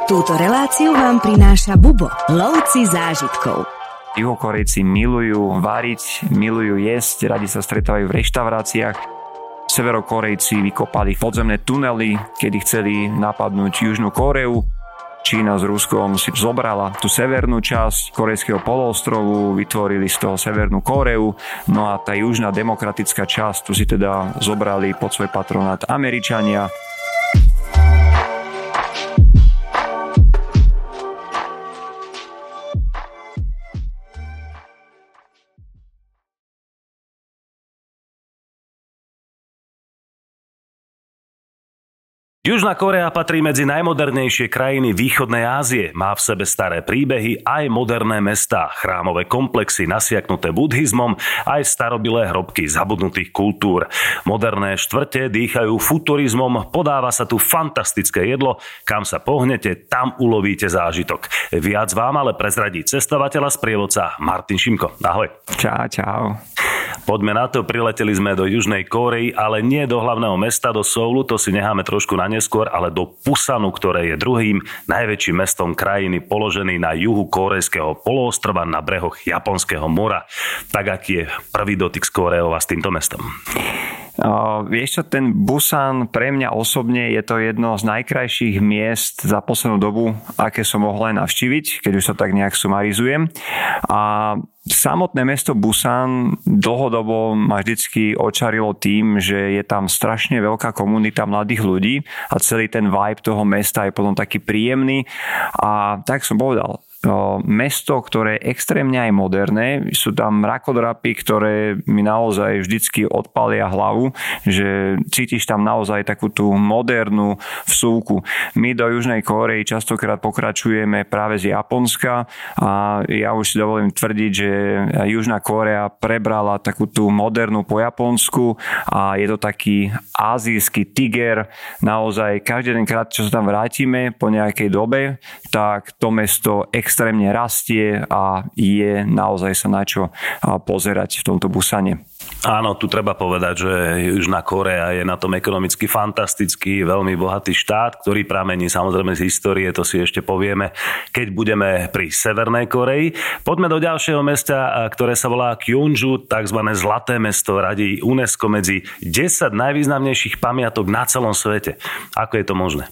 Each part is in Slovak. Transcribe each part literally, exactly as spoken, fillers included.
Túto reláciu vám prináša Bubo, lovci zážitkov. Juhokorejci milujú variť, milujú jesť, radi sa stretávajú v reštauráciách. Severokorejci vykopali podzemné tunely, kedy chceli napadnúť Južnú Kóreu. Čína s Ruskom si zobrala tú severnú časť korejského poloostrovu, vytvorili z toho Severnú Kóreu, no a tá južná demokratická časť, tu si teda zobrali pod svoj patronát Američania. Južná Kórea patrí medzi najmodernejšie krajiny východnej Ázie. Má v sebe staré príbehy, aj moderné mestá, chrámové komplexy nasiaknuté buddhizmom, aj starobilé hrobky zabudnutých kultúr. Moderné štvrte dýchajú futurizmom, podáva sa tu fantastické jedlo, kam sa pohnete, tam ulovíte zážitok. Viac vám ale prezradí cestovateľ a sprievodca Martin Šimko. Ahoj. Čau, čau. Poďme na to, prileteli sme do Južnej Kórey, ale nie do hlavného mesta, do Soulu, to si necháme trošku na neskôr, ale do Pusanu, ktoré je druhým najväčším mestom krajiny, položený na juhu kórejského poloostrova na brehoch Japonského mora. Tak aký je prvý dotyk s Kóreou a s týmto mestom? Uh, vieš čo, ten Busan pre mňa osobne je to jedno z najkrajších miest za poslednú dobu, aké som mohol aj navštíviť, keď už to tak nejak sumarizujem. A samotné mesto Busan dlhodobo ma vždycky očarilo tým, že je tam strašne veľká komunita mladých ľudí a celý ten vibe toho mesta je potom taký príjemný. A tak som povedal, mesto, ktoré je extrémne aj moderné. Sú tam mrakodrapy, ktoré mi naozaj vždycky odpalia hlavu, že cítiš tam naozaj takú tú modernú vsúku. My do Južnej Kórey častokrát pokračujeme práve z Japonska a ja už si dovolím tvrdiť, že Južná Kórea prebrala takú tú modernú po Japonsku a je to taký azijský tiger. Naozaj každý den krát, čo sa tam vrátime po nejakej dobe, tak to mesto extrémne extrémne rastie a je naozaj sa na čo pozerať v tomto Busane. Áno, tu treba povedať, že Južná Kórea je na tom ekonomicky fantastický, veľmi bohatý štát, ktorý pramení samozrejme z histórie, to si ešte povieme, keď budeme pri Severnej Kórei. Poďme do ďalšieho mesta, ktoré sa volá Gyeongju, takzvané Zlaté mesto, radí UNESCO medzi desať najvýznamnejších pamiatok na celom svete. Ako je to možné?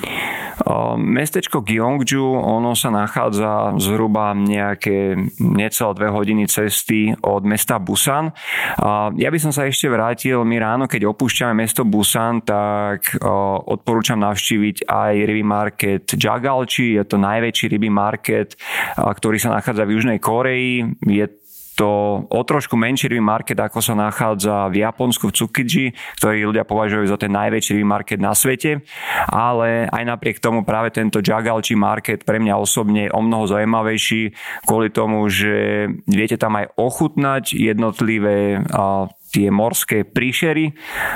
Mestečko Gyeongju, ono sa nachádza zhruba nejaké necelé dve hodiny cesty od mesta Busan. Ja by som sa ešte vrátil, my ráno, keď opúšťame mesto Busan, tak odporúčam navštíviť aj rybý market Jagalchi, je to najväčší rybý market, ktorý sa nachádza v Južnej Kórei. Je to o trošku menší rybý market, ako sa nachádza v Japonsku, v Tsukiji, ktorý ľudia považujú za ten najväčší rybý market na svete. Ale aj napriek tomu práve tento Jagalchi market pre mňa osobne je o mnoho zaujímavejší kvôli tomu, že viete tam aj ochutnať jednotlivé tie morské príšery.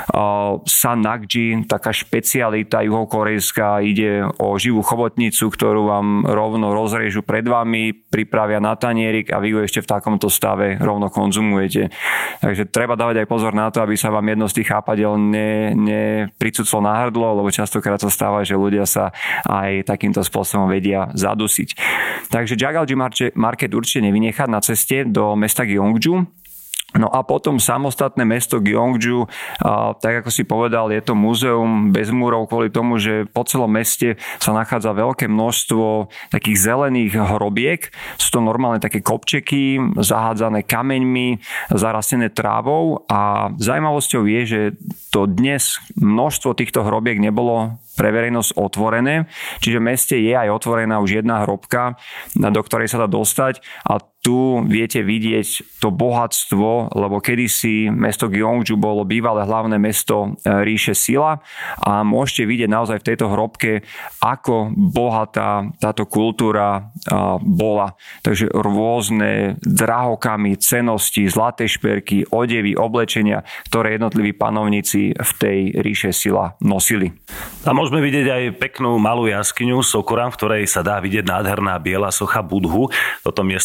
Sannakji, taká špecialita juhokorejská, ide o živú chobotnicu, ktorú vám rovno rozrežu pred vami, pripravia na tanierik a vy ju ešte v takomto stave rovno konzumujete. Takže treba dávať aj pozor na to, aby sa vám jedno z tých chápadel ne, nepricuclo na hrdlo, lebo častokrát sa stáva, že ľudia sa aj takýmto spôsobom vedia zadusiť. Takže Jagalchi market určite nevynechať na ceste do mesta Gyeongju. No a potom samostatné mesto Gyeongju, tak ako si povedal, je to múzeum bez múrov kvôli tomu, že po celom meste sa nachádza veľké množstvo takých zelených hrobiek. Sú to normálne také kopčeky, zahádzané kameňmi, zarastené trávou a zaujímavosťou je, že to dnes množstvo týchto hrobiek nebolo pre verejnosť otvorené, čiže v meste je aj otvorená už jedna hrobka, do ktorej sa dá dostať a tu viete vidieť to bohatstvo, lebo kedysi mesto Gyeongju bolo bývalé hlavné mesto ríše Silla a môžete vidieť naozaj v tejto hrobke, ako bohatá táto kultúra bola. Takže rôzne drahokamy, cennosti, zlaté šperky, odevy, oblečenia, ktoré jednotliví panovníci v tej ríše Silla nosili. A môžeme vidieť aj peknú malú jaskyňu Sokoram, v ktorej sa dá vidieť nádherná biela socha Budhu. Toto miesto patrí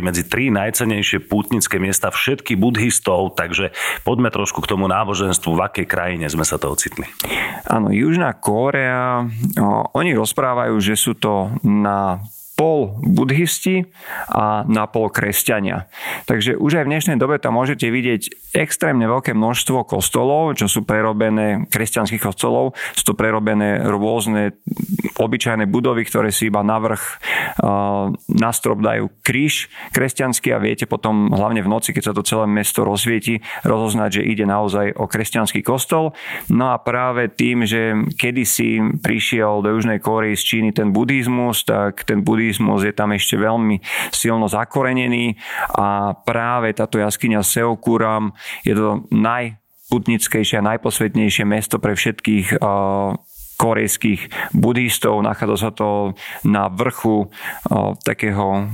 medzi tri najcennejšie pútnické miesta všetkých budhistov, takže poďme trošku k tomu náboženstvu, v akej krajine sme sa to ocitli. Áno, Južná Kórea, o, oni rozprávajú, že sú to na pol budhisti a na pol kresťania. Takže už aj v dnešnej dobe tam môžete vidieť extrémne veľké množstvo kostolov, čo sú prerobené, kresťanských kostolov, sú to prerobené rôzne obyčajné budovy, ktoré si iba na vrch uh, na strop dajú kríž kresťanský a viete potom, hlavne v noci, keď sa to celé mesto rozsvieti, rozoznať, že ide naozaj o kresťanský kostol. No a práve tým, že kedysi prišiel do Južnej Kórey z Číny ten buddhizmus, tak ten buddhizmus je tam ešte veľmi silno zakorenený a práve táto jaskyňa Seokuram je to najputnickejšie a najposvetnejšie mesto pre všetkých uh, korejských buddhistov. Nachádza sa to na vrchu uh, takého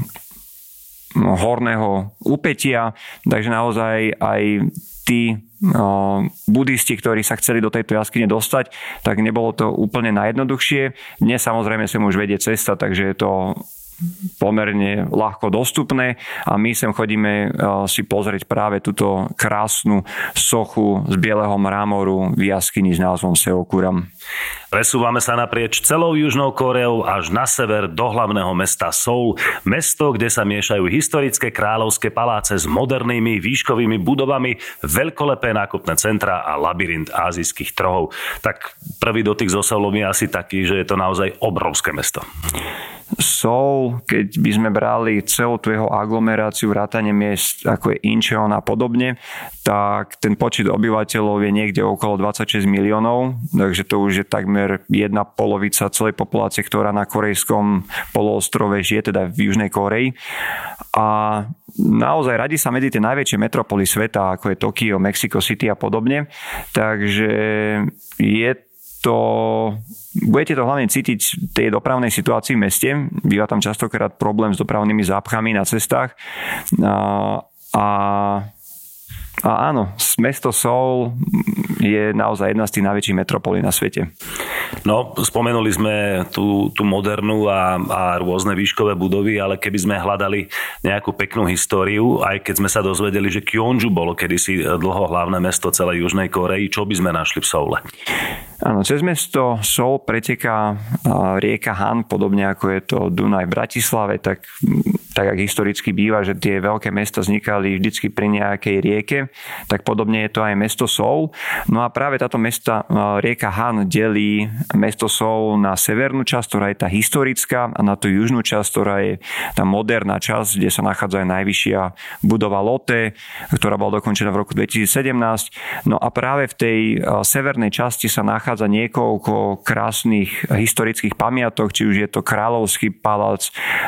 horného úpetia, takže naozaj aj tí uh, buddhisti, ktorí sa chceli do tejto jaskyne dostať, tak nebolo to úplne najjednoduchšie. Dnes samozrejme sem už vedie cesta, takže je to pomerne ľahko dostupné a my sem chodíme si pozrieť práve túto krásnu sochu z bieleho mramoru v jaskyni s názvom Seokuram. Presúvame sa naprieč celou Južnou Kóreou až na sever do hlavného mesta Soul, mesto, kde sa miešajú historické kráľovské paláce s modernými výškovými budovami, veľkolepé nákupné centra a labyrint ázijských trhov. Tak prvý dotyk so Soulom je asi taký, že je to naozaj obrovské mesto. Seoul, keď by sme brali celú tú jeho aglomeráciu, vrátane miest ako je Incheon a podobne, tak ten počet obyvateľov je niekde okolo dvadsaťšesť miliónov, takže to už je takmer jedna polovica celej populácie, ktorá na korejskom poloostrove žije, teda v Južnej Kórei. A naozaj radi sa medzi tie najväčšie metropoly sveta, ako je Tokio, Mexico City a podobne, takže je to, budete to hlavne cítiť v tej dopravnej situácii v meste. Býva tam častokrát problém s dopravnými zápchami na cestách. A, a, a áno, mesto Seoul je naozaj jedna z tých najväčších metropolí na svete. No, spomenuli sme tú, tú modernú a, a rôzne výškové budovy, ale keby sme hľadali nejakú peknú históriu, aj keď sme sa dozvedeli, že Gyeongju bolo kedysi dlho hlavné mesto celej Južnej Kórei, čo by sme našli v Soule? Áno, cez mesto Seoul preteká rieka Han, podobne ako je to Dunaj v Bratislave, tak, tak ako historicky býva, že tie veľké mesta vznikali vždycky pri nejakej rieke, tak podobne je to aj mesto Seoul. No a práve táto mesta, rieka Han delí mesto Seoul na severnú časť, ktorá je tá historická, a na tú južnú časť, ktorá je tá moderná časť, kde sa nachádza aj najvyššia budova Lotte, ktorá bola dokončená v roku dvetisícsedemnásť. No a práve v tej severnej časti sa nachádza niekoľko krásnych historických pamiatok, či už je to Kráľovský palác,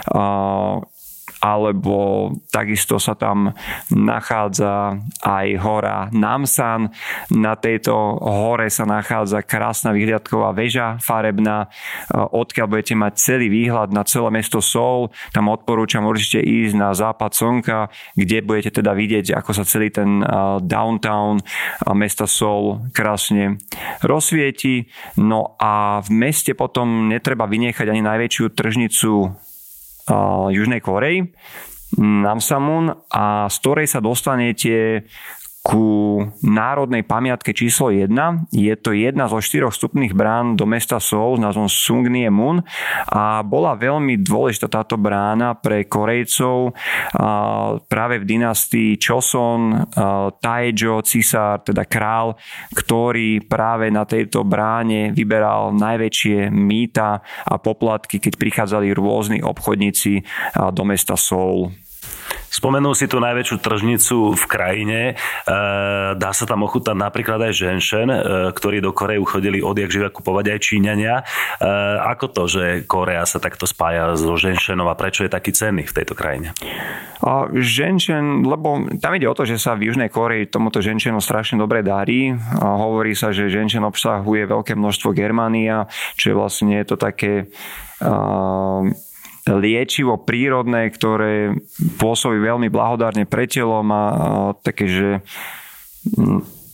alebo takisto sa tam nachádza aj hora Namsan. Na tejto hore sa nachádza krásna vyhliadková väža farebná, odkiaľ budete mať celý výhľad na celé mesto Seoul. Tam odporúčam určite ísť na západ slnka, kde budete teda vidieť, ako sa celý ten downtown mesta Seoul krásne rozsvieti. No a v meste potom netreba vynechať ani najväčšiu tržnicu Južnej Kórey, Namsamun, a z ktorej sa dostanete ku národnej pamiatke číslo jedna. Je to jedna zo štyroch vstupných brán do mesta Seoul s názvom Sungnie-mun a bola veľmi dôležitá táto brána pre Korejcov práve v dynastii Choson. Taejo, cisár, teda král, ktorý práve na tejto bráne vyberal najväčšie mýta a poplatky, keď prichádzali rôzni obchodníci do mesta Seoul. Spomenul si tú najväčšiu tržnicu v krajine. Dá sa tam ochutnať napríklad aj ženšen, ktorí do Korei chodili odjak živa kupovať aj Číňania. Ako to, že Korea sa takto spája so ženšenom a prečo je taký cenný v tejto krajine? Ženšen, lebo tam ide o to, že sa v Južnej Kórei tomuto ženšenu strašne dobre darí. Hovorí sa, že ženšen obsahuje veľké množstvo germania, čo je vlastne to také Uh, liečivo prírodné, ktoré pôsobí veľmi blahodárne pre telom a také, že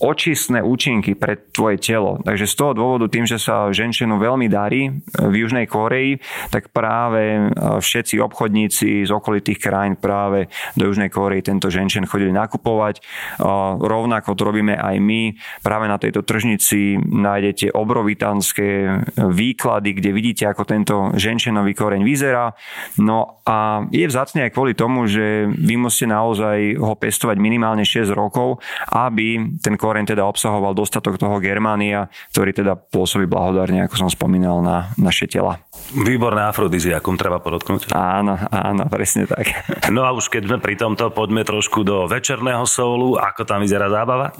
očistné účinky pre tvoje telo. Takže z toho dôvodu, tým, že sa ženšenu veľmi darí v Južnej Kórei, tak práve všetci obchodníci z okolitých krajín práve do Južnej Kórei tento ženšen chodili nakupovať. Rovnako to robíme aj my. Práve na tejto tržnici nájdete obrovitanské výklady, kde vidíte, ako tento ženšenový koreň vyzerá. No a je vzácne aj kvôli tomu, že vy musíte naozaj ho pestovať minimálne šesť rokov, aby ten koreň teda obsahoval dostatok toho germánia, ktorý teda pôsobí blahodárne, ako som spomínal, na naše tela. Výborné afrodiziakum, treba podotknúť. Áno, áno, presne tak. No a už keď sme pri tomto, poďme trošku do večerného soulu. Ako tam vyzerá zábava?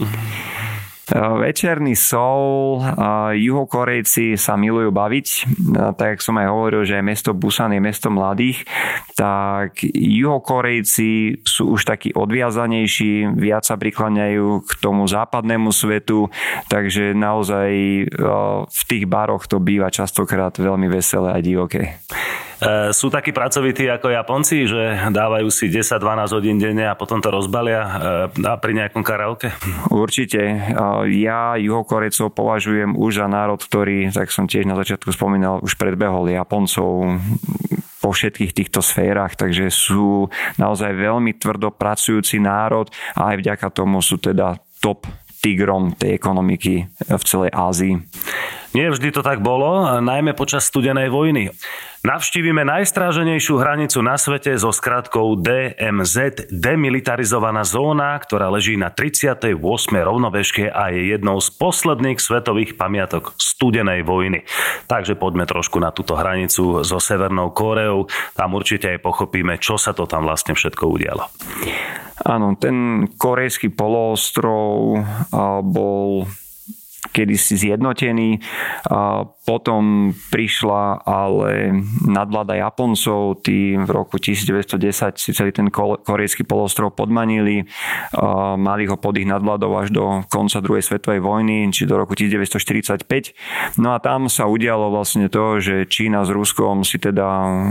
Večerný soul, Juhokorejci sa milujú baviť, tak ako som aj hovoril, že mesto Busan je mesto mladých, tak Juhokorejci sú už takí odviazanejší, viac sa prikláňajú k tomu západnému svetu, takže naozaj v tých baroch to býva častokrát veľmi veselé a divoké. E, sú takí pracovití ako Japonci, že dávajú si desať dvanásť hodín denne a potom to rozbalia e, pri nejakom karaoke? Určite. Ja Juhokorejcov považujem už za národ, ktorý, tak som tiež na začiatku spomínal, už predbehol Japoncov po všetkých týchto sférach, takže sú naozaj veľmi tvrdo pracujúci národ a aj vďaka tomu sú teda top tigrom tej ekonomiky v celej Ázii. Nie vždy to tak bolo, najmä počas studenej vojny. Navštívime najstráženejšiu hranicu na svete so skratkou dé em zet, demilitarizovaná zóna, ktorá leží na tridsiatej ôsmej rovnobežke a je jednou z posledných svetových pamiatok studenej vojny. Takže poďme trošku na túto hranicu so Severnou Kóreou. Tam určite aj pochopíme, čo sa to tam vlastne všetko udialo. Áno, ten korejský poloostrov bol kedysi zjednotený. Potom prišla ale nadvláda Japoncov, tí v roku devätnásťstodesať si celý ten korejský poloostrov podmanili, mali ho pod ich nadvládou až do konca druhej svetovej vojny, či do roku devätnásťstoštyridsaťpäť. No a tam sa udialo vlastne to, že Čína s Ruskom si teda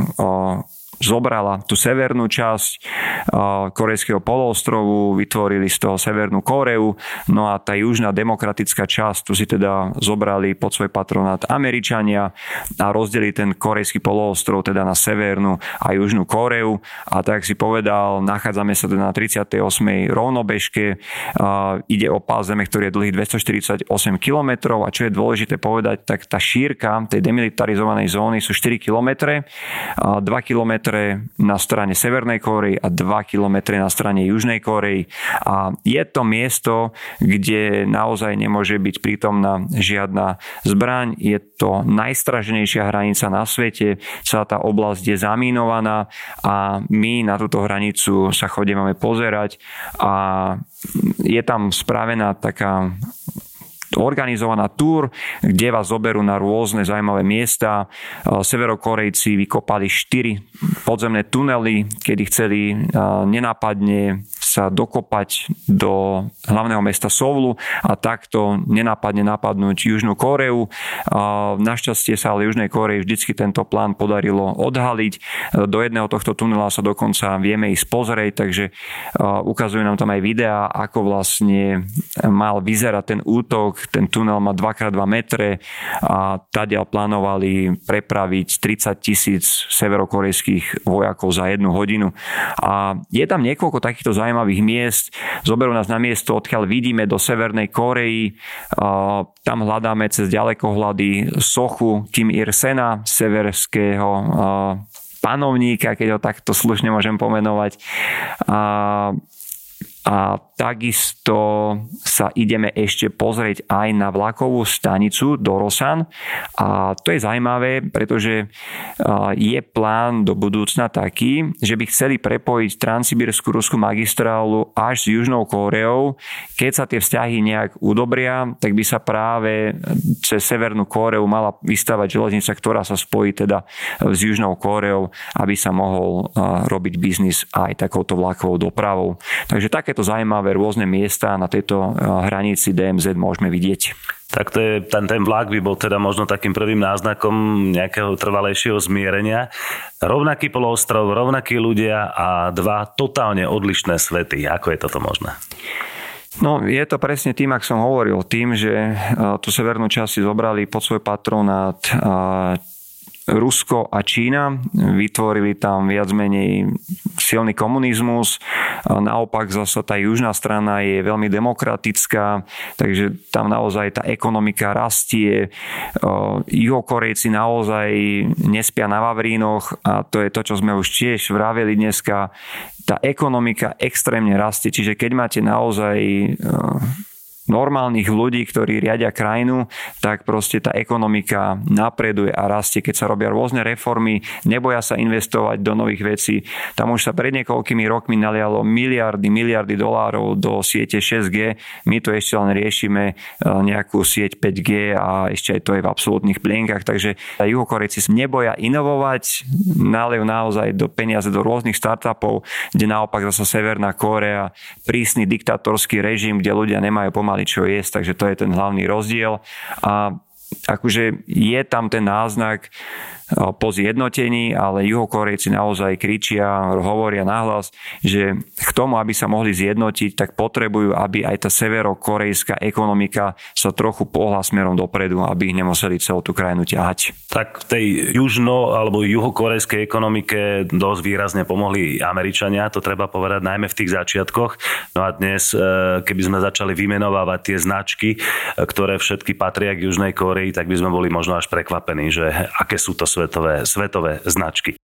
zobrala tú severnú časť korejského poloostrovu, vytvorili z toho Severnú Kóreu, no a tá južná demokratická časť, tu si teda zobrali pod svoj patronát Američania a rozdelili ten korejský poloostrov teda na Severnú a Južnú Kóreu a tak si povedal, nachádzame sa teda na tridsiatej ôsmej rovnobežke, ide o pás zeme, ktorý je dlhý dvestoštyridsaťosem kilometrov a čo je dôležité povedať, tak tá šírka tej demilitarizovanej zóny sú štyri kilometre, dva kilometre na strane Severnej Kórey a dva kilometre na strane Južnej Kórey. A je to miesto, kde naozaj nemôže byť prítomná žiadna zbraň. Je to najstraženejšia hranica na svete. Celá tá oblasť je zamínovaná a my na túto hranicu sa chodíme pozerať a je tam spravená taká organizovaná túr, kde vás zoberú na rôzne zaujímavé miesta. Severokorejci vykopali štyri podzemné tunely, kedy chceli nenápadne sa dokopať do hlavného mesta Soulu a takto nenápadne napadnúť Južnú Kóreu. Našťastie sa ale Južnej Kórei vždycky tento plán podarilo odhaliť. Do jedného tohto tunela sa dokonca vieme ísť pozrieť, takže ukazujú nám tam aj videá, ako vlastne mal vyzerať ten útok. Ten tunel má dva krát dva metre a tadiaľ plánovali prepraviť tridsať tisíc severokorejských vojakov za jednu hodinu. A je tam niekoľko takýchto zaujímavých miest. Zoberú nás na miesto, odkiaľ vidíme do Severnej Kórei. Tam hľadáme cez ďalekohľady sochu Kim Il-sena, severského panovníka, keď ho takto slušne môžem pomenovať. A A takisto sa ideme ešte pozrieť aj na vlakovú stanicu do Rosan. A to je zaujímavé, pretože je plán do budúcna taký, že by chceli prepojiť transsibírskú ruskú magistrálu až s Južnou Kóreou. Keď sa tie vzťahy nejak udobria, tak by sa práve cez Severnú Kóreu mala vystavať železnica, ktorá sa spojí teda s Južnou Kóreou, aby sa mohol robiť biznis aj takouto vlakovou dopravou. Takže takéto zaujímavé rôzne miesta na tejto hranici dé em zet môžeme vidieť. Tak to je, ten, ten vlak by bol teda možno takým prvým náznakom nejakého trvalejšieho zmierenia. Rovnaký poloostrov, rovnakí ľudia a dva totálne odlišné svety. Ako je toto možné? No, je to presne tým, ak som hovoril, tým, že tú severnú časť si zobrali pod svoj patronát Rusko a Čína, vytvorili tam viac menej silný komunizmus, naopak zasa tá južná strana je veľmi demokratická, takže tam naozaj tá ekonomika rastie, Juhokorejci naozaj nespia na vavrínoch a to je to, čo sme už tiež vraveli dneska, tá ekonomika extrémne rastie, čiže keď máte naozaj normálnych ľudí, ktorí riadia krajinu, tak proste tá ekonomika napreduje a rastie, keď sa robia rôzne reformy, neboja sa investovať do nových vecí. Tam už sa pred niekoľkými rokmi nalialo miliardy, miliardy dolárov do siete šesť gé. My tu ešte len riešime nejakú sieť päť gé a ešte aj to je v absolútnych plienkach, takže Juhokorejci neboja inovovať, nalejú naozaj do peniaze do rôznych startupov, kde naopak zasa Severná Kórea, prísny diktatorský režim, kde ľudia nemajú pomaly čo jesť, takže to je ten hlavný rozdiel. A akože je tam ten náznak po zjednotení, ale Juhokorejci naozaj kričia, hovoria nahlas, že k tomu, aby sa mohli zjednotiť, tak potrebujú, aby aj tá severokorejská ekonomika sa trochu pohla smerom dopredu, aby ich nemuseli celú tú krajinu ťahať. Tak v tej južno- alebo juhokorejskej ekonomike dosť výrazne pomohli Američania, to treba povedať, najmä v tých začiatkoch. No a dnes, keby sme začali vymenovávať tie značky, ktoré všetky patria k Južnej Kórei, tak by sme boli možno až prekvapení, že aké sú to Svetové, svetové značky.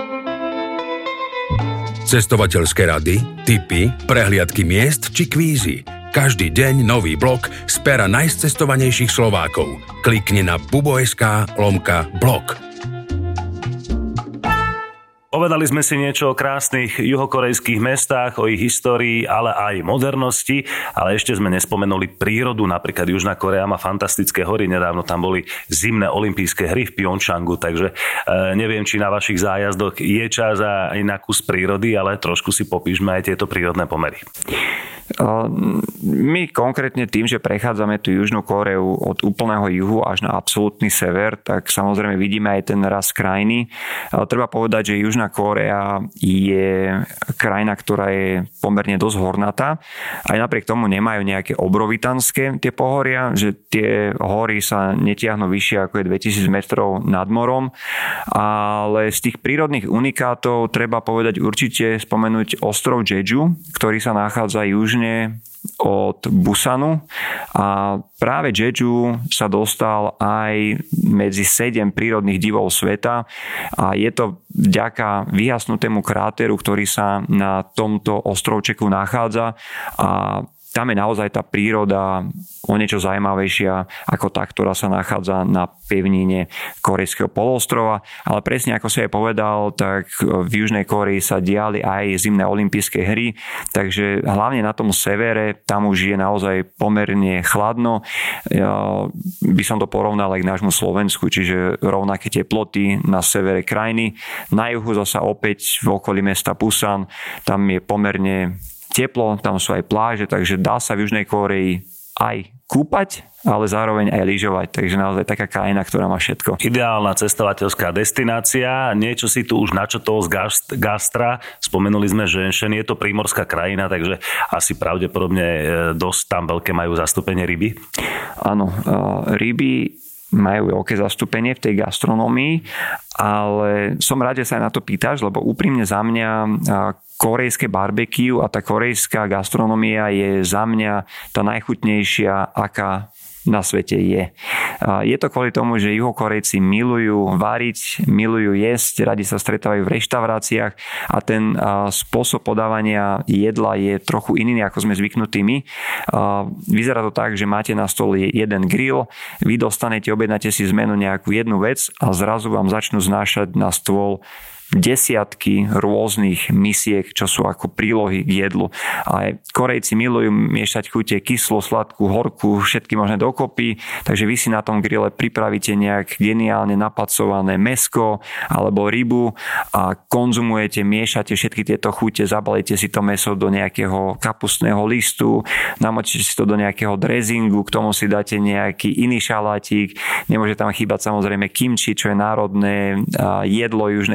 Cestovateľské rady, tipy, prehliadky miest či kvízy. Každý deň nový blog z pera najcestovanejších Slovákov. Klikni na bubo.sk lomka blog. Povedali sme si niečo o krásnych juhokorejských mestách, o ich histórii, ale aj modernosti, ale ešte sme nespomenuli prírodu. Napríklad Južná Korea má fantastické hory, nedávno tam boli zimné olympijské hry v Pyeongchangu, takže e, neviem, či na vašich zájazdoch je čas aj na kus prírody, ale trošku si popíšme aj tieto prírodné pomery. My konkrétne tým, že prechádzame tú Južnú Kóreu od úplného juhu až na absolútny sever, tak samozrejme vidíme aj ten rast krajiny. Treba povedať, že Južná Kórea je krajina, ktorá je pomerne dosť hornatá. Aj napriek tomu nemajú nejaké obrovitanské tie pohoria, že tie hory sa netiahnu vyššie ako je dvetisíc metrov nad morom. Ale z tých prírodných unikátov treba povedať určite spomenúť ostrov Jeju, ktorý sa nachádza južne od Busanu a práve Jeju sa dostal aj medzi sedem prírodných divov sveta a je to vďaka vyhasnutému kráteru, ktorý sa na tomto ostrovčeku nachádza a tam je naozaj tá príroda o niečo zaujímavejšia ako tá, ktorá sa nachádza na pevnine Korejského poloostrova. Ale presne ako si aj povedal, tak v Južnej Kórei sa diali aj zimné olympijské hry, takže hlavne na tom severe, tam už je naozaj pomerne chladno. Ja by som to porovnal aj k nášmu Slovensku, čiže rovnaké teploty na severe krajiny. Na juhu zasa opäť v okolí mesta Busan, tam je pomerne teplo, tam sú aj pláže, takže dá sa v Južnej Kórei aj kúpať, ale zároveň aj lyžovať. Takže naozaj taká krajina, ktorá má všetko. Ideálna cestovateľská destinácia. Niečo si tu už načotol z gastra. Spomenuli sme, že Shenzhen je to prímorská krajina, takže asi pravdepodobne dosť tam veľké majú zastúpenie ryby. Áno, ryby majú veľké zastúpenie v tej gastronómii, ale som rád, že sa aj na to pýtaš, lebo úprimne za mňa korejské barbecue a tá korejská gastronómia je za mňa tá najchutnejšia, aká na svete je. Je to kvôli tomu, že Juhokorejci milujú variť, milujú jesť, radi sa stretávajú v reštauráciách a ten spôsob podávania jedla je trochu iný, ako sme zvyknutí my. Vyzerá to tak, že máte na stole jeden grill, vy dostanete, objednáte si zmenu nejakú jednu vec a zrazu vám začnú znášať na stôl desiatky rôznych misiek, čo sú ako prílohy k jedlu. A Korejci milujú miešať chute kyslú, sladkú, horkú, všetky možné dokopy, takže vy si na tom grille pripravíte nejak geniálne napacované mäsko alebo rybu a konzumujete, miešate všetky tieto chute, zabalíte si to mäso do nejakého kapustného listu, namočíte si to do nejakého dressingu, k tomu si dáte nejaký iný šalátik, nemôže tam chýbať samozrejme kimči, čo je národné jedlo Južnej Kórey.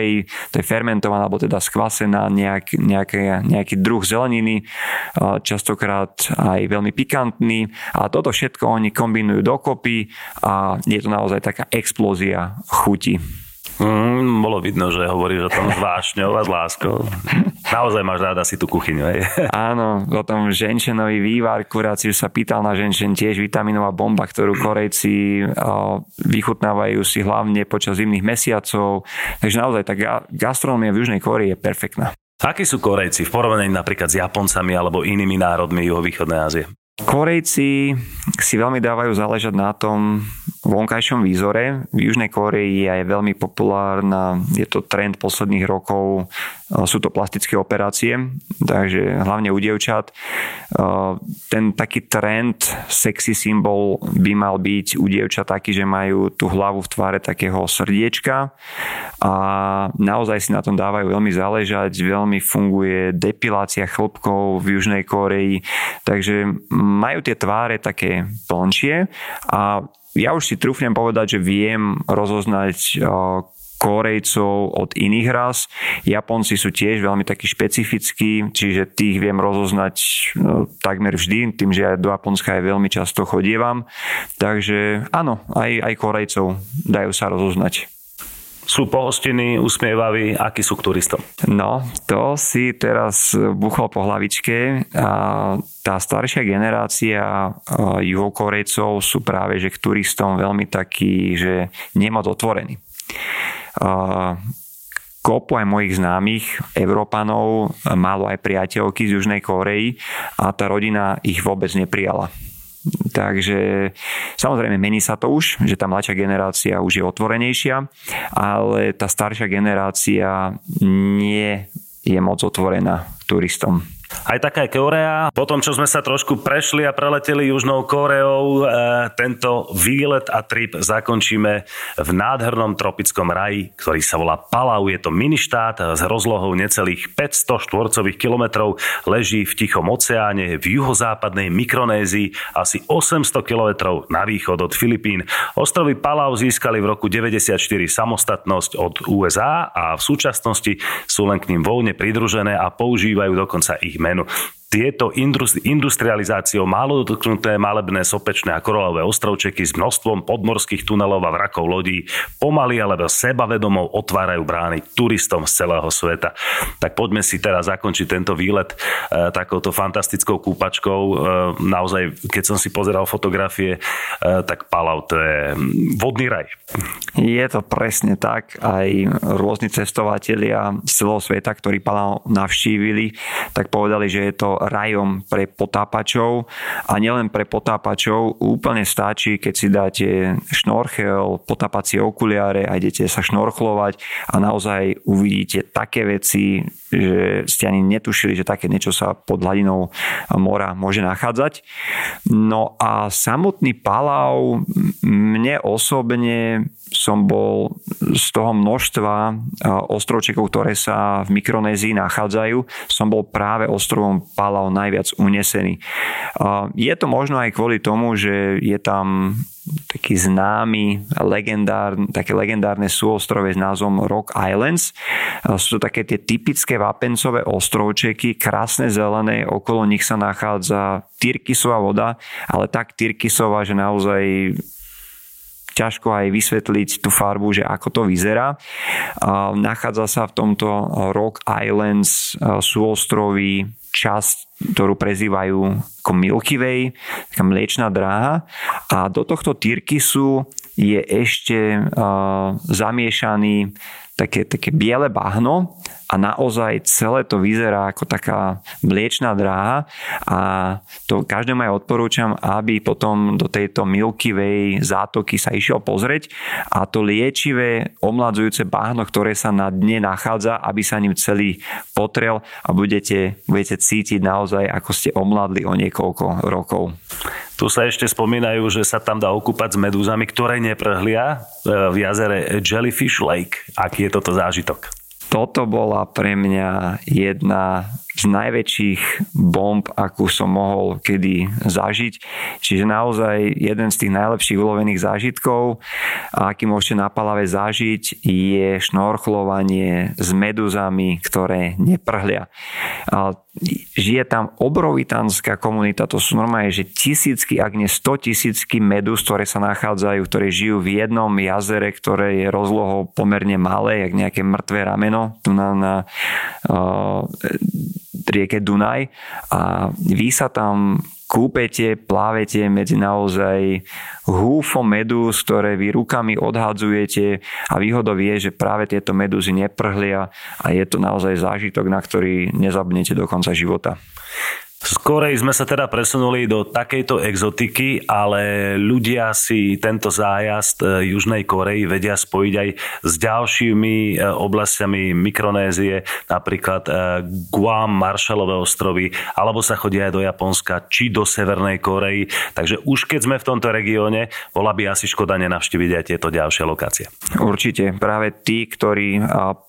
Koreji, to je fermentovaná, alebo teda skvasená nejak, nejaké, nejaký druh zeleniny, častokrát aj veľmi pikantný a toto všetko oni kombinujú dokopy a je to naozaj taká explózia chuti. Mm, bolo vidno, že hovoríš o tom s vášňou a s láskou. Naozaj máš rád asi tú kuchyňu, hej? Áno, o tom ženšenový vývar, kurát si sa pýtal na ženšen, tiež vitaminová bomba, ktorú Korejci vychutnávajú si hlavne počas zimných mesiacov. Takže naozaj tá gastronómia v Južnej Kórei je perfektná. Akí sú Korejci v porovnaní napríklad s Japoncami alebo inými národmi juhovýchodnej Ázie? Korejci si veľmi dávajú záležať na tom vonkajšom výzore. V Južnej Kórei je veľmi populárna, je to trend posledných rokov, sú to plastické operácie, takže hlavne u dievčat. Ten taký trend, sexy symbol by mal byť u dievčat taký, že majú tú hlavu v tvare takého srdiečka a naozaj si na tom dávajú veľmi záležať, veľmi funguje depilácia chlpkov v Južnej Kórei, takže majú tie tváre také plnšie a ja už si trúfnem povedať, že viem rozoznať Korejcov od iných ras. Japonci sú tiež veľmi takí špecifickí, čiže tých viem rozoznať no, takmer vždy, tým, že ja do Japonska aj veľmi často chodievam. Takže áno, aj, aj Korejcov dajú sa rozoznať. Sú pohostinní, usmievaví, akí sú k turistom? No, to si teraz buchol po hlavičke. A tá staršia generácia Juhokorejcov sú práve že k turistom veľmi takí, že nemoc otvorení. Kopu aj mojich známych Európanov malo aj priateľky z Južnej Kórei a tá rodina ich vôbec neprijala. Takže samozrejme mení sa to už, že tá mladšia generácia už je otvorenejšia, ale tá staršia generácia nie je moc otvorená turistom. Aj taká je Kórea. Po tom, čo sme sa trošku prešli a preleteli Južnou Kóreou, e, tento výlet a trip zakončíme v nádhernom tropickom raji, ktorý sa volá Palau. Je to ministát s rozlohou necelých päťsto štvorcových kilometrov. Leží v Tichom oceáne v juhozápadnej Mikronézii, asi osemsto kilometrov na východ od Filipín. Ostrovy Palau získali v roku deväťdesiatštyri samostatnosť od ú es á a v súčasnosti sú len k ním voľne pridružené a používajú dokonca ich menu. Tieto industrializáciou málo dotknuté malebné, sopečné a koralové ostrovčeky s množstvom podmorských tunelov a vrakov lodí pomaly alebo sebavedomou otvárajú brány turistom z celého sveta. Tak poďme si teraz zakončiť tento výlet e, takouto fantastickou kúpačkou. E, naozaj, keď som si pozeral fotografie, e, tak Palau to je vodný raj. Je to presne tak. Aj rôzni cestovatelia z celého sveta, ktorí Palau navštívili, tak povedali, že je to rajom pre potápačov a nielen pre potápačov, úplne stačí, keď si dáte šnorchel, potápacie okuliare a idete sa šnorchlovať a naozaj uvidíte také veci, že ste ani netušili, že také niečo sa pod hladinou mora môže nachádzať. No a samotný Palau, mne osobne som bol z toho množstva ostrovčekov, ktoré sa v Mikronézii nachádzajú, som bol práve ostrovom Palau najviac unesený. Je to možno aj kvôli tomu, že je tam taký známy, legendár, také legendárne súostrovie s názvom Rock Islands. Sú to také tie typické vápencové ostrovčeky, krásne zelené, okolo nich sa nachádza tyrkysová voda, ale tak tyrkysová, že naozaj ťažko aj vysvetliť tú farbu, že ako to vyzerá. Nachádza sa v tomto Rock Islands súostroví časť, ktorú prezývajú ako Milky Way, taká mliečná dráha. A do tohto Tyrkisu je ešte uh, zamiešaný také, také biele bahno a naozaj celé to vyzerá ako taká mliečná dráha a to každému aj odporúčam, aby potom do tejto Milky Way zátoky sa išiel pozrieť a to liečivé omladzujúce bahno, ktoré sa na dne nachádza, aby sa ním celý potrel a budete, budete cítiť naozaj, ako ste omladli o niekoľko rokov. Tu sa ešte spomínajú, že sa tam dá okúpať s medúzami, ktoré neprhlia v jazere Jellyfish Lake. Aký je toto zážitok? Toto bola pre mňa jedna z najväčších bomb, akú som mohol kedy zažiť. Čiže naozaj jeden z tých najlepších ulovených zážitkov, aký môžete na Palave zažiť, je šnorchlovanie s medúzami, ktoré neprhlia. Žije tam obrovitánska komunita, to sú normálne, že tisícky, ak nie sto tisícky medúz, ktoré sa nachádzajú, ktoré žijú v jednom jazere, ktoré je rozlohou pomerne malé, jak nejaké mŕtvé rameno tu na, na uh, rieke Dunaj. A vy sa tam kúpete, plávete medzi naozaj húfom medúz, ktoré vy rukami odhadzujete a výhodou je, že práve tieto medúzy neprhlia a je to naozaj zážitok, na ktorý nezabudnete do konca života. Skorej sme sa teda presunuli do takejto exotiky, ale ľudia si tento zájazd Južnej Korei vedia spojiť aj s ďalšími oblastiami Mikronézie, napríklad Guam, Marshallové ostrovy, alebo sa chodia aj do Japonska, či do Severnej Korei. Takže už keď sme v tomto regióne, bola by asi škoda nenavštíviť aj tieto ďalšie lokácie. Určite. Práve tí, ktorí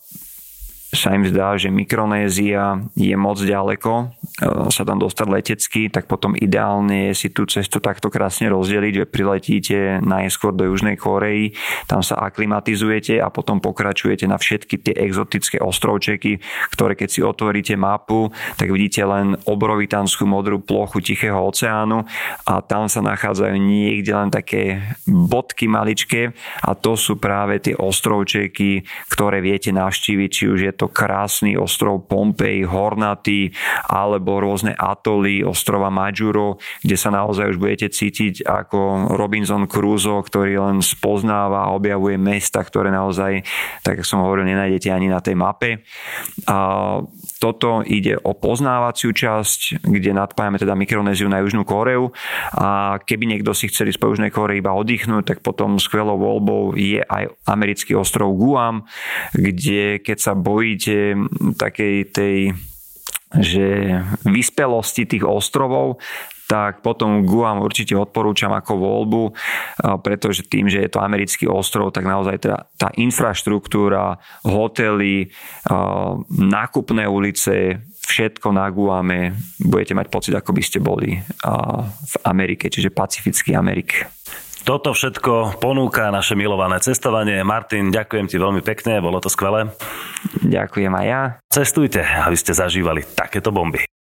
sa im zdá, že Mikronézia je moc ďaleko, sa tam dostať letecky, tak potom ideálne je si tú cestu takto krásne rozdeliť, že priletíte najskôr do Južnej Kórei, tam sa aklimatizujete a potom pokračujete na všetky tie exotické ostrovčeky, ktoré keď si otvoríte mapu, tak vidíte len obrovitánsku modrú plochu Tichého oceánu a tam sa nachádzajú niekde len také bodky maličké a to sú práve tie ostrovčeky, ktoré viete navštíviť, či už je to krásny ostrov Pompej, hornatý, alebo rôzne atoly ostrova Majuro, kde sa naozaj už budete cítiť ako Robinson Crusoe, ktorý len spoznáva a objavuje mesta, ktoré naozaj, tak ako som hovoril, nenájdete ani na tej mape. A toto ide o poznávaciu časť, kde nadpájame teda Mikronéziu na Južnú Kóreu a keby niekto si chcel ísť po Južnej Kórei iba oddychnúť, tak potom skvelou voľbou je aj americký ostrov Guam, kde keď sa bojíte takej tej že vyspelosti tých ostrovov, tak potom Guam určite odporúčam ako voľbu, pretože tým, že je to americký ostrov, tak naozaj tá, tá infraštruktúra, hotely, nákupné ulice, všetko na Guame, budete mať pocit, ako by ste boli v Amerike, čiže Pacifický Amerik. Toto všetko ponúka naše milované cestovanie. Martin, ďakujem ti veľmi pekne, bolo to skvelé. Ďakujem aj ja. Cestujte, aby ste zažívali takéto bomby.